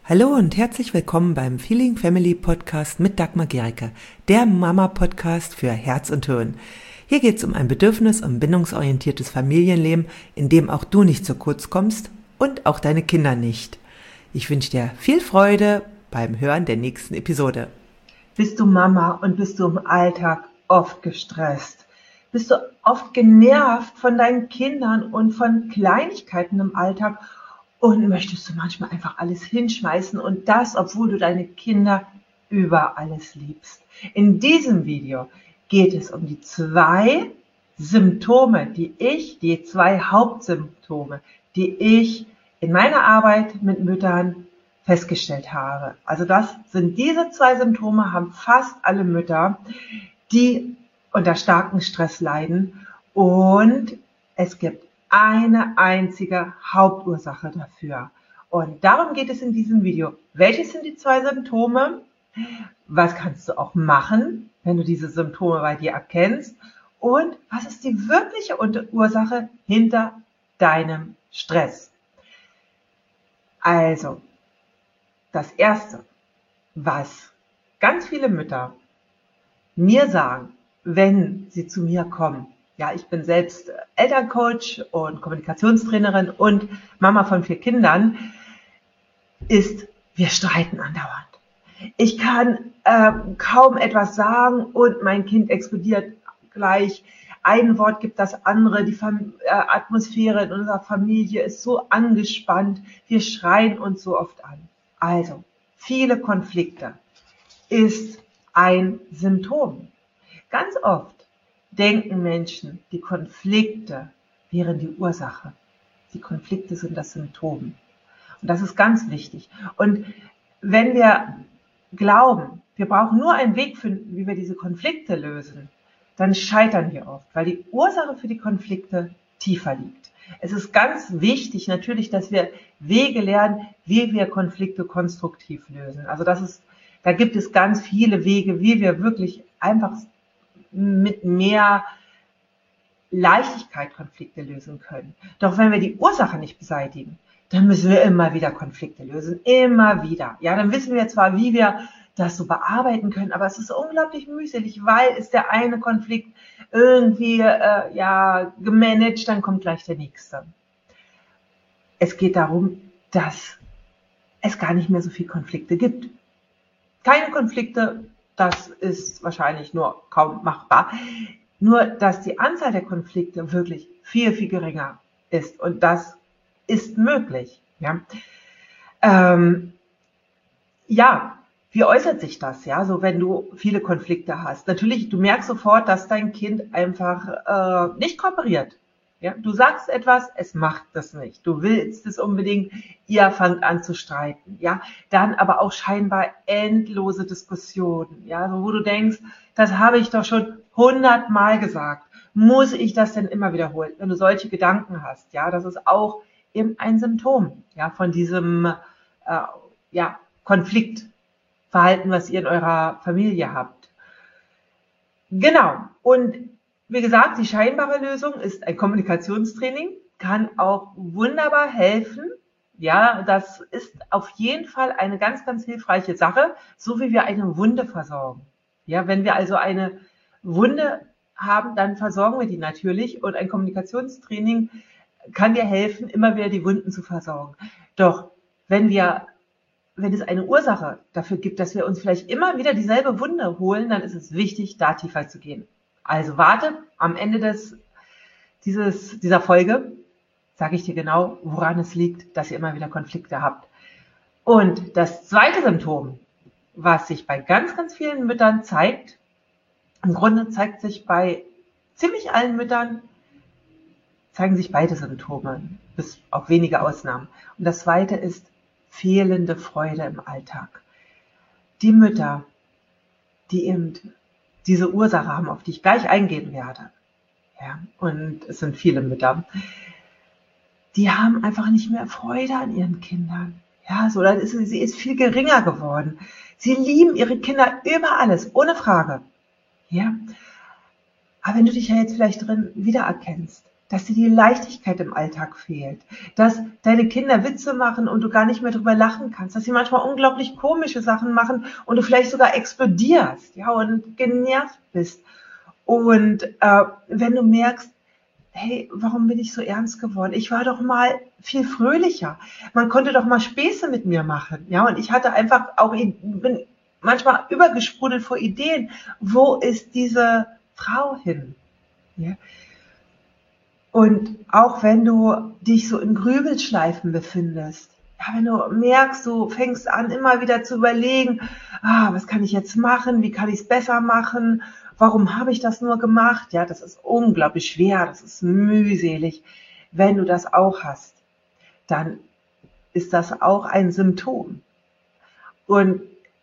Hallo und herzlich willkommen beim Feeling Family Podcast mit Dagmar Gericke, der Mama-Podcast für Herz und Hirn. Hier geht es um ein bedürfnis- und bindungsorientiertes Familienleben, in dem auch du nicht zu kurz kommst und auch deine Kinder nicht. Ich wünsche dir viel Freude beim Hören der nächsten Episode. Bist du Mama und bist du im Alltag oft gestresst? Bist du oft genervt von deinen Kindern und von Kleinigkeiten im Alltag? Und möchtest du manchmal einfach alles hinschmeißen und das, obwohl du deine Kinder über alles liebst. In diesem Video geht es um die zwei Hauptsymptome, die ich in meiner Arbeit mit Müttern festgestellt habe. Also diese zwei Symptome haben fast alle Mütter, die unter starkem Stress leiden, und es gibt eine einzige Hauptursache dafür. Und darum geht es in diesem Video. Welches sind die zwei Symptome? Was kannst du auch machen, wenn du diese Symptome bei dir erkennst? Und was ist die wirkliche Ursache hinter deinem Stress? Also, das Erste, was ganz viele Mütter mir sagen, wenn sie zu mir kommen: Ja, ich bin selbst Elterncoach und Kommunikationstrainerin und Mama von 4 Kindern, ist: Wir streiten andauernd. Ich kann kaum etwas sagen und mein Kind explodiert gleich. Ein Wort gibt das andere. Die Atmosphäre in unserer Familie ist so angespannt. Wir schreien uns so oft an. Also, viele Konflikte ist ein Symptom. Ganz oft denken Menschen, die Konflikte wären die Ursache. Die Konflikte sind das Symptom. Und das ist ganz wichtig. Und wenn wir glauben, wir brauchen nur einen Weg finden, wie wir diese Konflikte lösen, dann scheitern wir oft, weil die Ursache für die Konflikte tiefer liegt. Es ist ganz wichtig natürlich, dass wir Wege lernen, wie wir Konflikte konstruktiv lösen. Also da gibt es ganz viele Wege, wie wir wirklich einfach mit mehr Leichtigkeit Konflikte lösen können. Doch wenn wir die Ursache nicht beseitigen, dann müssen wir immer wieder Konflikte lösen. Immer wieder. Ja, dann wissen wir zwar, wie wir das so bearbeiten können, aber es ist unglaublich mühselig, weil ist der eine Konflikt irgendwie gemanagt, dann kommt gleich der nächste. Es geht darum, dass es gar nicht mehr so viele Konflikte gibt. Keine Konflikte, das ist wahrscheinlich nur kaum machbar. Nur, dass die Anzahl der Konflikte wirklich viel, viel geringer ist. Und das ist möglich. Ja, wie äußert sich das? Ja, so wenn du viele Konflikte hast. Natürlich, du merkst sofort, dass dein Kind einfach nicht kooperiert. Ja, du sagst etwas, es macht das nicht. Du willst es unbedingt, ihr fangt an zu streiten. Ja, dann aber auch scheinbar endlose Diskussionen. Ja, so wo du denkst, das habe ich doch schon 100-mal gesagt. Muss ich das denn immer wiederholen? Wenn du solche Gedanken hast, ja, das ist auch eben ein Symptom, ja, von diesem Konfliktverhalten, was ihr in eurer Familie habt. Genau. Und wie gesagt, die scheinbare Lösung ist ein Kommunikationstraining, kann auch wunderbar helfen. Ja, das ist auf jeden Fall eine ganz, ganz hilfreiche Sache, so wie wir eine Wunde versorgen. Ja, wenn wir also eine Wunde haben, dann versorgen wir die natürlich, und ein Kommunikationstraining kann dir helfen, immer wieder die Wunden zu versorgen. Doch wenn es eine Ursache dafür gibt, dass wir uns vielleicht immer wieder dieselbe Wunde holen, dann ist es wichtig, da tiefer zu gehen. Also warte, am Ende dieser Folge sage ich dir genau, woran es liegt, dass ihr immer wieder Konflikte habt. Und das zweite Symptom, was sich bei ganz, ganz vielen Müttern zeigt, im Grunde zeigt sich bei ziemlich allen Müttern, zeigen sich beide Symptome, bis auf wenige Ausnahmen. Und das zweite ist fehlende Freude im Alltag. Die Mütter, die eben diese Ursache haben, auf die ich gleich eingehen werde, ja, und es sind viele Mütter, die haben einfach nicht mehr Freude an ihren Kindern. Ja, sie ist viel geringer geworden. Sie lieben ihre Kinder über alles, ohne Frage. Ja, aber wenn du dich ja jetzt vielleicht drin wiedererkennst, dass dir die Leichtigkeit im Alltag fehlt, dass deine Kinder Witze machen und du gar nicht mehr drüber lachen kannst, dass sie manchmal unglaublich komische Sachen machen und du vielleicht sogar explodierst, ja, und genervt bist. Und wenn du merkst, hey, warum bin ich so ernst geworden? Ich war doch mal viel fröhlicher. Man konnte doch mal Späße mit mir machen, ja, und ich hatte einfach auch, bin manchmal übergesprudelt vor Ideen. Wo ist diese Frau hin? Ja? Und auch wenn du dich so in Grübelschleifen befindest, ja, wenn du merkst, du fängst an, immer wieder zu überlegen, was kann ich jetzt machen? Wie kann ich es besser machen? Warum habe ich das nur gemacht? Ja, das ist unglaublich schwer, das ist mühselig. Wenn du das auch hast, dann ist das auch ein Symptom. Und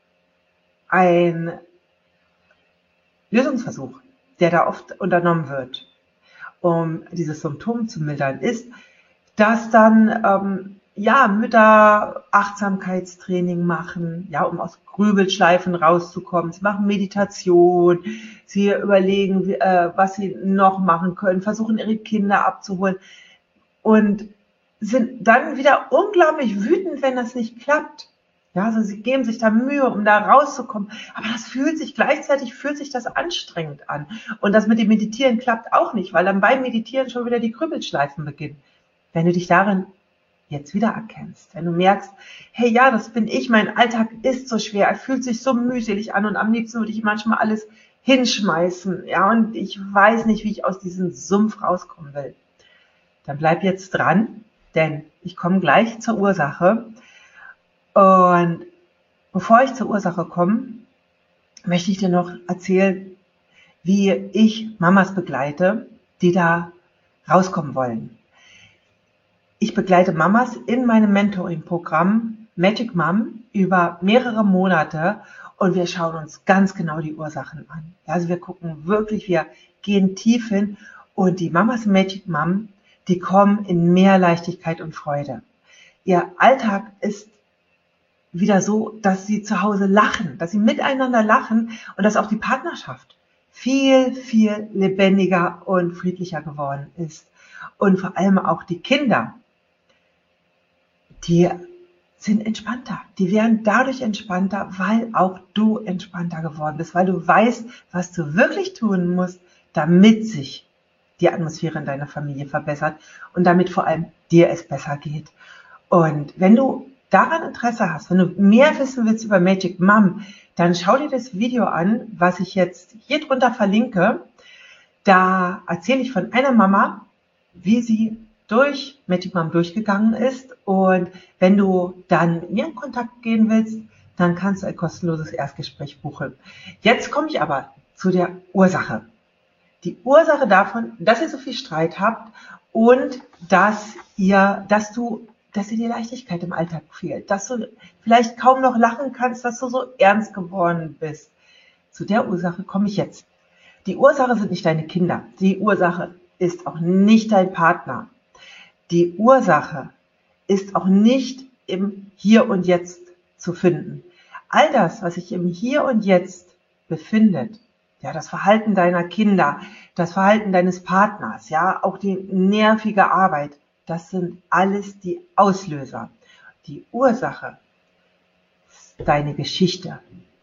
ein Lösungsversuch, der da oft unternommen wird, um dieses Symptom zu mildern, ist, dass dann Mütter Achtsamkeitstraining machen, ja, um aus Grübelschleifen rauszukommen. Sie machen Meditation, sie überlegen, was sie noch machen können, versuchen ihre Kinder abzuholen und sind dann wieder unglaublich wütend, wenn das nicht klappt. Ja, also sie geben sich da Mühe, um da rauszukommen. Aber gleichzeitig fühlt sich das anstrengend an. Und das mit dem Meditieren klappt auch nicht, weil dann beim Meditieren schon wieder die Grübelschleifen beginnen. Wenn du dich darin jetzt wieder erkennst, wenn du merkst, hey, ja, das bin ich, mein Alltag ist so schwer, er fühlt sich so mühselig an und am liebsten würde ich manchmal alles hinschmeißen, ja, und ich weiß nicht, wie ich aus diesem Sumpf rauskommen will. Dann bleib jetzt dran, denn ich komme gleich zur Ursache. Und bevor ich zur Ursache komme, möchte ich dir noch erzählen, wie ich Mamas begleite, die da rauskommen wollen. Ich begleite Mamas in meinem Mentoring-Programm Magic Mom über mehrere Monate und wir schauen uns ganz genau die Ursachen an. Also wir gucken wirklich, wir gehen tief hin und die Mamas Magic Mom, die kommen in mehr Leichtigkeit und Freude. Ihr Alltag ist wieder so, dass sie zu Hause lachen, dass sie miteinander lachen und dass auch die Partnerschaft viel, viel lebendiger und friedlicher geworden ist. Und vor allem auch die Kinder, die sind entspannter. Die werden dadurch entspannter, weil auch du entspannter geworden bist, weil du weißt, was du wirklich tun musst, damit sich die Atmosphäre in deiner Familie verbessert und damit vor allem dir es besser geht. Und wenn du daran Interesse hast, wenn du mehr wissen willst über Magic Mom, dann schau dir das Video an, was ich jetzt hier drunter verlinke. Da erzähle ich von einer Mama, wie sie durch Magic Mom durchgegangen ist. Und wenn du dann mit mir in Kontakt gehen willst, dann kannst du ein kostenloses Erstgespräch buchen. Jetzt komme ich aber zu der Ursache. Die Ursache davon, dass ihr so viel Streit habt und dass dir die Leichtigkeit im Alltag fehlt, dass du vielleicht kaum noch lachen kannst, dass du so ernst geworden bist. Zu der Ursache komme ich jetzt. Die Ursache sind nicht deine Kinder. Die Ursache ist auch nicht dein Partner. Die Ursache ist auch nicht im Hier und Jetzt zu finden. All das, was sich im Hier und Jetzt befindet, ja, das Verhalten deiner Kinder, das Verhalten deines Partners, ja, auch die nervige Arbeit, das sind alles die Auslöser. Die Ursache ist deine Geschichte.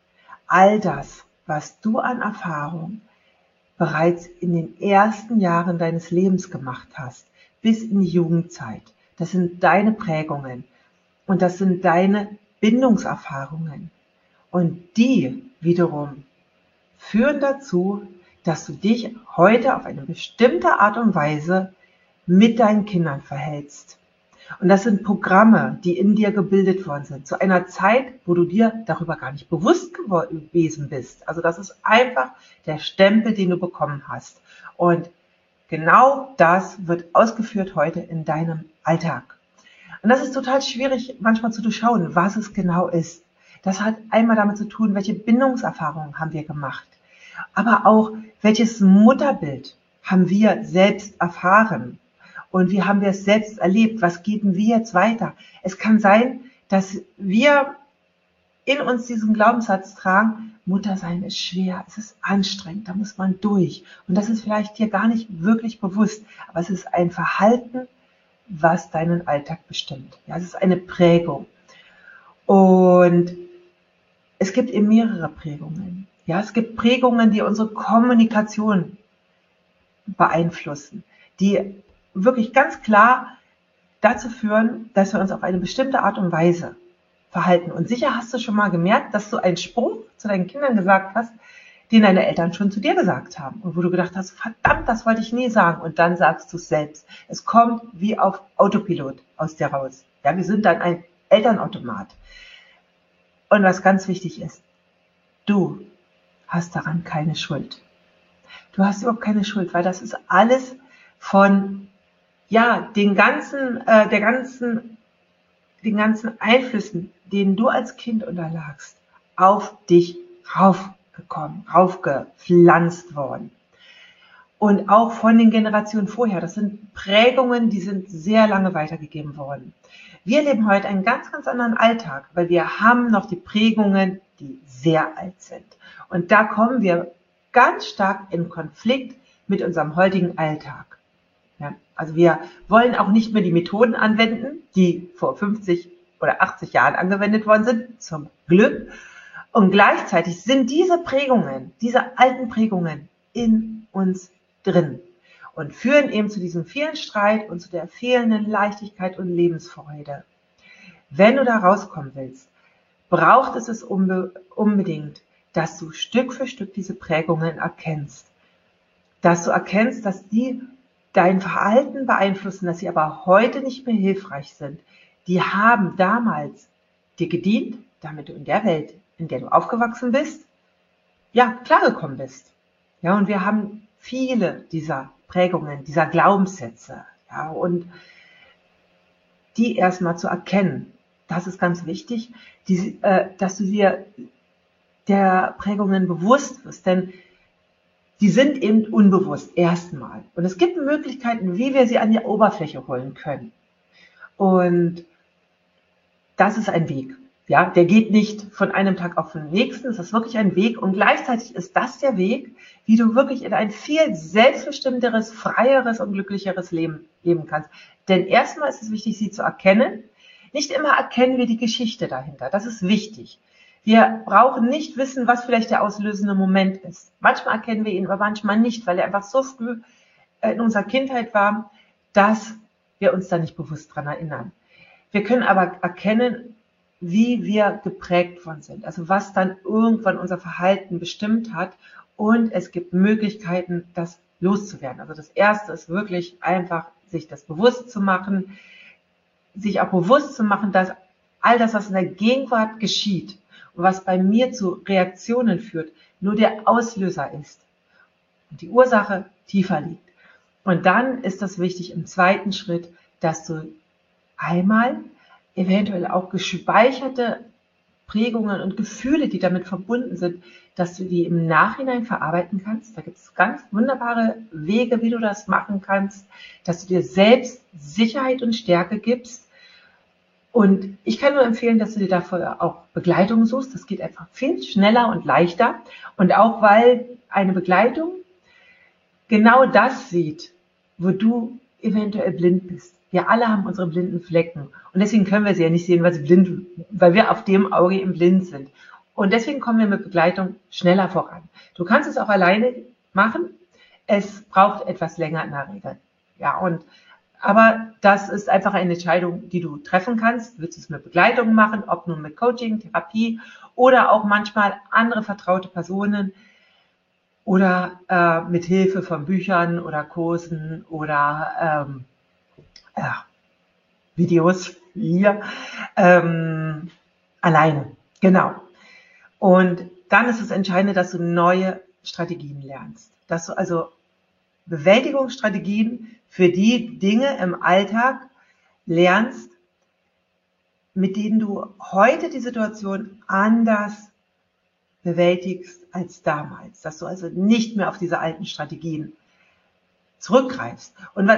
All das, was du an Erfahrung bereits in den ersten Jahren deines Lebens gemacht hast, bis in die Jugendzeit, das sind deine Prägungen und das sind deine Bindungserfahrungen. Und die wiederum führen dazu, dass du dich heute auf eine bestimmte Art und Weise mit deinen Kindern verhältst. Und das sind Programme, die in dir gebildet worden sind, zu einer Zeit, wo du dir darüber gar nicht bewusst gewesen bist. Also das ist einfach der Stempel, den du bekommen hast. Und genau das wird ausgeführt heute in deinem Alltag. Und das ist total schwierig, manchmal zu durchschauen, was es genau ist. Das hat einmal damit zu tun, welche Bindungserfahrungen haben wir gemacht, aber auch welches Mutterbild haben wir selbst erfahren und wie haben wir es selbst erlebt, was geben wir jetzt weiter. Es kann sein, dass wir in uns diesen Glaubenssatz tragen, Muttersein ist schwer, es ist anstrengend, da muss man durch. Und das ist vielleicht dir gar nicht wirklich bewusst, aber es ist ein Verhalten, was deinen Alltag bestimmt. Ja, es ist eine Prägung. Und es gibt eben mehrere Prägungen. Ja, es gibt Prägungen, die unsere Kommunikation beeinflussen, die wirklich ganz klar dazu führen, dass wir uns auf eine bestimmte Art und Weise verhalten. Und sicher hast du schon mal gemerkt, dass du einen Spruch zu deinen Kindern gesagt hast, den deine Eltern schon zu dir gesagt haben. Und wo du gedacht hast, verdammt, das wollte ich nie sagen. Und dann sagst du es selbst. Es kommt wie auf Autopilot aus dir raus. Ja, wir sind dann ein Elternautomat. Und was ganz wichtig ist, du hast daran keine Schuld. Du hast überhaupt keine Schuld, weil das ist alles von, ja, den ganzen Einflüssen, denen du als Kind unterlagst, auf dich raufgepflanzt worden. Und auch von den Generationen vorher. Das sind Prägungen, die sind sehr lange weitergegeben worden. Wir leben heute einen ganz, ganz anderen Alltag, weil wir haben noch die Prägungen, die sehr alt sind. Und da kommen wir ganz stark in Konflikt mit unserem heutigen Alltag. Ja, also wir wollen auch nicht mehr die Methoden anwenden, die vor 50 oder 80 Jahren angewendet worden sind, zum Glück. Und gleichzeitig sind diese Prägungen, diese alten Prägungen in uns drin und führen eben zu diesem vielen Streit und zu der fehlenden Leichtigkeit und Lebensfreude. Wenn du da rauskommen willst, braucht es unbedingt, dass du Stück für Stück diese Prägungen erkennst. Dass du erkennst, dass die dein Verhalten beeinflussen, dass sie aber heute nicht mehr hilfreich sind. Die haben damals dir gedient, damit du in der Welt, in der du aufgewachsen bist, ja, klargekommen bist. Ja, und wir haben viele dieser Prägungen, dieser Glaubenssätze, ja, und die erstmal zu erkennen, das ist ganz wichtig, dass du dir der Prägungen bewusst wirst, denn die sind eben unbewusst erstmal. Und es gibt Möglichkeiten, wie wir sie an die Oberfläche holen können. Und das ist ein Weg. Ja, der geht nicht von einem Tag auf den nächsten. Es ist wirklich ein Weg. Und gleichzeitig ist das der Weg, wie du wirklich in ein viel selbstbestimmteres, freieres und glücklicheres Leben leben kannst. Denn erstmal ist es wichtig, sie zu erkennen. Nicht immer erkennen wir die Geschichte dahinter. Das ist wichtig. Wir brauchen nicht wissen, was vielleicht der auslösende Moment ist. Manchmal erkennen wir ihn, aber manchmal nicht, weil er einfach so früh in unserer Kindheit war, dass wir uns da nicht bewusst dran erinnern. Wir können aber erkennen, wie wir geprägt worden sind, also was dann irgendwann unser Verhalten bestimmt hat, und es gibt Möglichkeiten, das loszuwerden. Also das Erste ist wirklich einfach, sich das bewusst zu machen, sich auch bewusst zu machen, dass all das, was in der Gegenwart geschieht und was bei mir zu Reaktionen führt, nur der Auslöser ist und die Ursache tiefer liegt. Und dann ist das wichtig im zweiten Schritt, dass du einmal eventuell auch gespeicherte Prägungen und Gefühle, die damit verbunden sind, dass du die im Nachhinein verarbeiten kannst. Da gibt es ganz wunderbare Wege, wie du das machen kannst, dass du dir selbst Sicherheit und Stärke gibst. Und ich kann nur empfehlen, dass du dir dafür auch Begleitung suchst. Das geht einfach viel schneller und leichter. Und auch, weil eine Begleitung genau das sieht, wo du eventuell blind bist. Wir alle haben unsere blinden Flecken. Und deswegen können wir sie ja nicht sehen, weil wir auf dem Auge eben blind sind. Und deswegen kommen wir mit Begleitung schneller voran. Du kannst es auch alleine machen. Es braucht etwas länger in der Regel. Ja, aber das ist einfach eine Entscheidung, die du treffen kannst. Willst du es mit Begleitung machen, ob nun mit Coaching, Therapie oder auch manchmal andere vertraute Personen oder mit Hilfe von Büchern oder Kursen oder Videos hier alleine. Genau. Und dann ist es entscheidend, dass du neue Strategien lernst. Dass du also Bewältigungsstrategien für die Dinge im Alltag lernst, mit denen du heute die Situation anders bewältigst als damals. Dass du also nicht mehr auf diese alten Strategien zurückgreifst. Und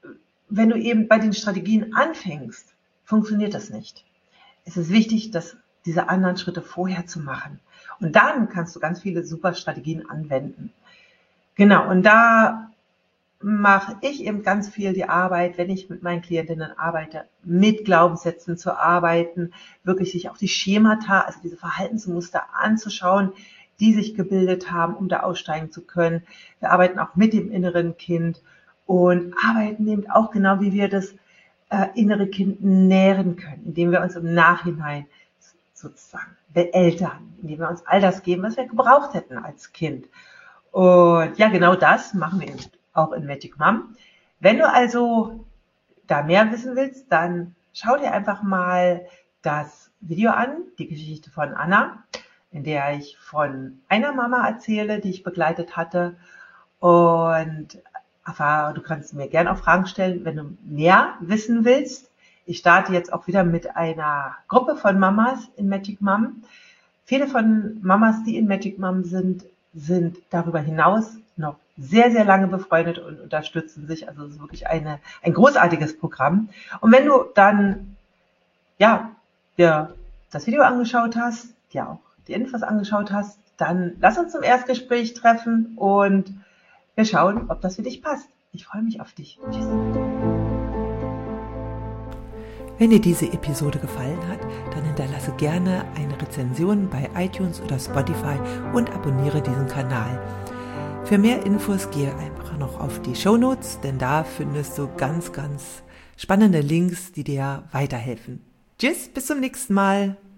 wenn du eben bei den Strategien anfängst, funktioniert das nicht. Es ist wichtig, dass diese anderen Schritte vorher zu machen. Und dann kannst du ganz viele super Strategien anwenden. Genau, und da mache ich eben ganz viel die Arbeit, wenn ich mit meinen Klientinnen arbeite, mit Glaubenssätzen zu arbeiten, wirklich sich auch die Schemata, also diese Verhaltensmuster anzuschauen, die sich gebildet haben, um da aussteigen zu können. Wir arbeiten auch mit dem inneren Kind und arbeiten eben auch genau, wie wir das innere Kind nähren können, indem wir uns im Nachhinein sozusagen beeltern, indem wir uns all das geben, was wir gebraucht hätten als Kind. Und ja, genau das machen wir eben auch in Magic Mom. Wenn du also da mehr wissen willst, dann schau dir einfach mal das Video an, die Geschichte von Anna, in der ich von einer Mama erzähle, die ich begleitet hatte. Und du kannst mir gerne auch Fragen stellen, wenn du mehr wissen willst. Ich starte jetzt auch wieder mit einer Gruppe von Mamas in Magic Mom. Viele von Mamas, die in Magic Mom sind darüber hinaus noch sehr, sehr lange befreundet und unterstützen sich. Also es ist wirklich ein großartiges Programm. Und wenn du dann dir das Video angeschaut hast, dir auch die Infos angeschaut hast, dann lass uns zum Erstgespräch treffen und wir schauen, ob das für dich passt. Ich freue mich auf dich. Tschüss. Wenn dir diese Episode gefallen hat, dann hinterlasse gerne eine Rezension bei iTunes oder Spotify und abonniere diesen Kanal. Für mehr Infos gehe einfach noch auf die Shownotes, denn da findest du ganz, ganz spannende Links, die dir weiterhelfen. Tschüss, bis zum nächsten Mal.